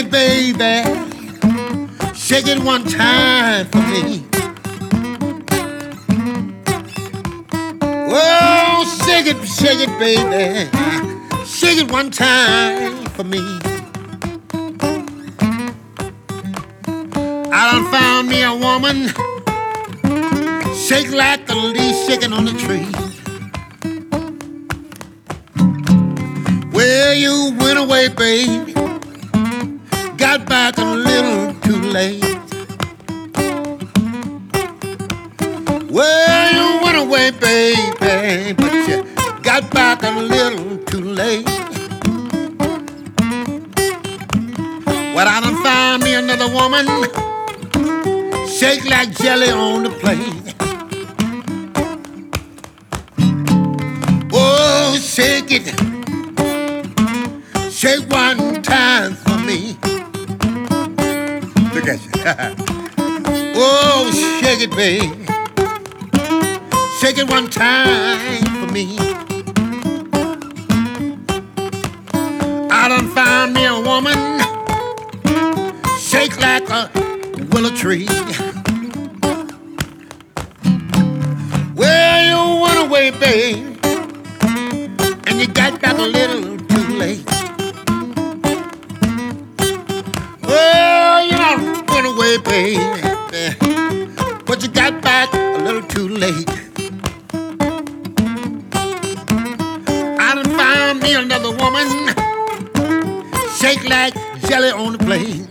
it, baby. Shake it one time for me. Oh, shake it, baby. Shake it one time for me. I done found me a woman, shake like the leaf shaking on the tree. Well, you went away, baby, got back a little too late. Well, you went away, baby, but you got back a little too late. Well, I done found me another woman, shake like jelly on the plate. Oh, shake it, shake one time for me. Look at you. Oh, shake it, baby. Shake it one time for me. I done found me a woman, shake like a willow tree. Well, you went away, babe, and you got back a little too late. Well, you done went away, babe, but you got back a little too late. I done found me another woman, shake like jelly on the plate.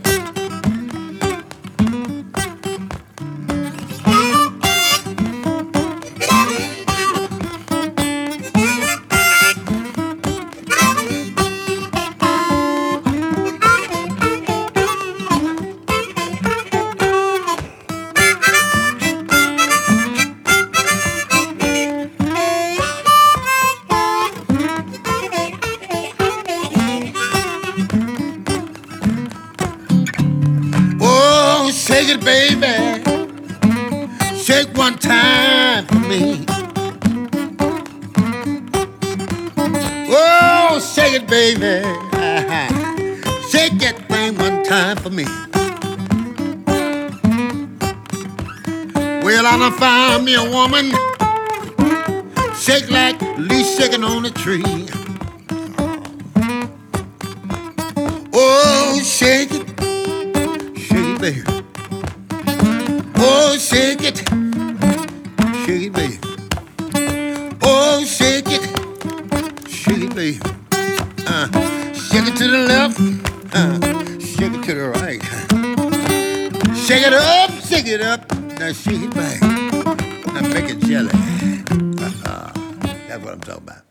Shake it, baby. Shake one time for me. Oh, shake it, baby. Shake that thing one time for me. Well, I done found me a woman, shake like leaf shaking on a tree. Oh, shake it, baby. Oh, shake it, baby. Oh, shake it, baby. Shake it to the left, shake it to the right. Shake it up, now shake it back. Now make it jelly. That's what I'm talking about.